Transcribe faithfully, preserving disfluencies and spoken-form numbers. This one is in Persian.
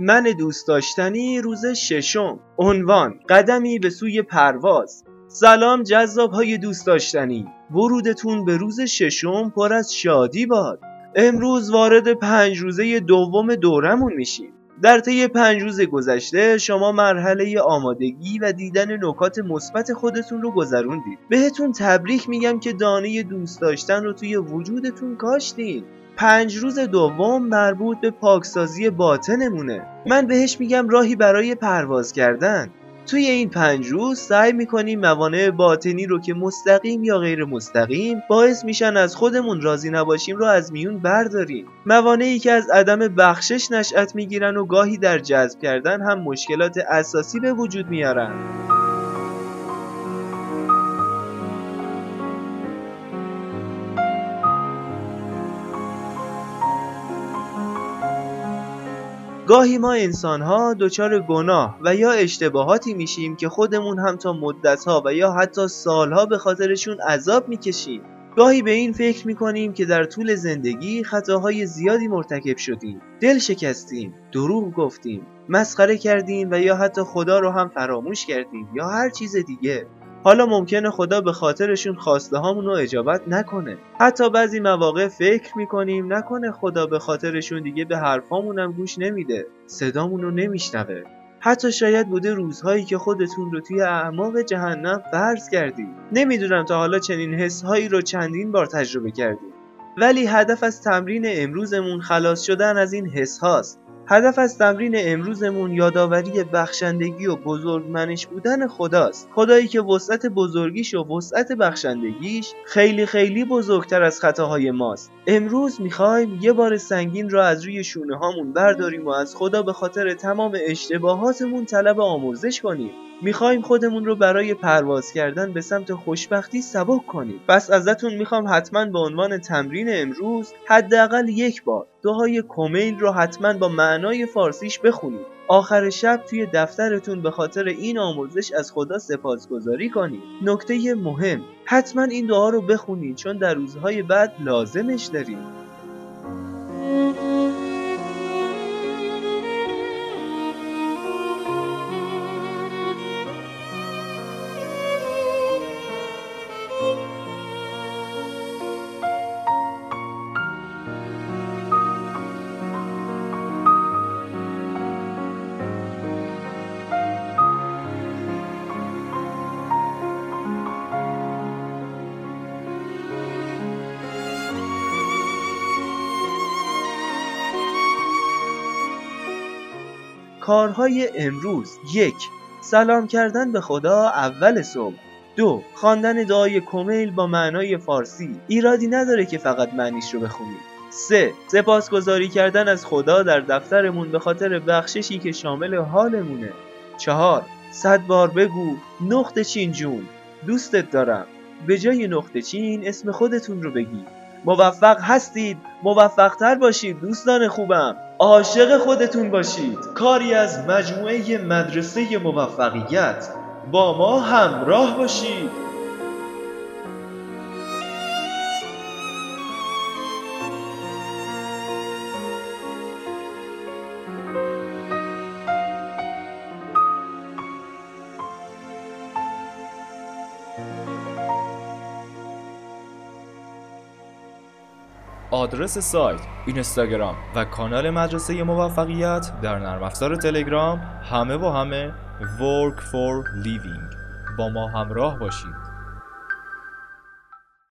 من دوست داشتنی روز ششم. عنوان: قدمی به سوی پرواز. سلام جذاب های دوست داشتنی، ورودتون به روز ششم پر از شادی باد. امروز وارد پنج روزه دوم دورمون میشیم. در طی پنج روز گذشته شما مرحله آمادگی و دیدن نکات مثبت خودتون رو گذروندید. بهتون تبریک میگم که دانه دوست داشتن رو توی وجودتون کاشتین. پنج روز دوم مربوط به پاکسازی باطنمونه. من بهش میگم راهی برای پرواز کردن. توی این پنج روز سعی میکنیم موانع باطنی رو که مستقیم یا غیر مستقیم باعث میشن از خودمون راضی نباشیم رو از میون برداریم. موانعی که از عدم بخشش نشأت میگیرن و گاهی در جذب کردن هم مشکلات اساسی به وجود میارن. گاهی ما انسان‌ها دچار گناه و یا اشتباهاتی میشیم که خودمون هم تا مدت‌ها و یا حتی سال‌ها به خاطرشون عذاب میکشیم. گاهی به این فکر میکنیم که در طول زندگی خطاهای زیادی مرتکب شدیم، دل شکستیم، دروغ گفتیم، مسخره کردیم و یا حتی خدا رو هم فراموش کردیم یا هر چیز دیگه. حالا ممکنه خدا به خاطرشون خواسته هامون رو اجابت نکنه. حتی بعضی مواقع فکر میکنیم نکنه خدا به خاطرشون دیگه به حرفامون هم گوش نمیده، صدامون رو نمیشنوه. حتی شاید بوده روزهایی که خودتون رو توی اعماق جهنم فرض کردید. نمیدونم تا حالا چنین حسهایی رو چندین بار تجربه کردید. ولی هدف از تمرین امروزمون خلاص شدن از این حس هاست. هدف از تمرین امروزمون یادآوری بخشندگی و بزرگمنش بودن خداست. خدایی که وسعت بزرگیش و وسعت بخشندگیش خیلی خیلی بزرگتر از خطاهای ماست. امروز میخوایم یه بار سنگین را از روی شونه هامون برداریم و از خدا به خاطر تمام اشتباهاتمون طلب آمرزش کنیم. میخوایم خودمون رو برای پرواز کردن به سمت خوشبختی سبک کنیم. پس ازتون میخوام حتما به عنوان تمرین امروز حداقل یک بار دعای کمیل رو حتما با معنای فارسیش بخونید. آخر شب توی دفترتون به خاطر این آمرزش از خدا سپاسگزاری کنید. نکته مهم، حتما این دعا رو بخونید چون در روزهای بعد لازمش دارید. کارهای امروز: یک. سلام کردن به خدا اول صبح. دو. خواندن دعای کمیل با معنای فارسی. ایرادی نداره که فقط معنیش رو بخونید. سه. سپاسگزاری کردن از خدا در دفترمون به خاطر بخششی که شامل حالمونه. چهار. صد بار بگو نقطه چین جون دوستت دارم. به جای نقطه چین اسم خودتون رو بگید. موفق هستید، موفق‌تر باشید دوستان خوبم. عاشق خودتون باشید. کاری از مجموعه مدرسه موفقیت. با ما همراه باشید. آدرس سایت، اینستاگرام و کانال مدرسه موفقیت در نرم افزار تلگرام همه و همه work for living. با ما همراه باشید.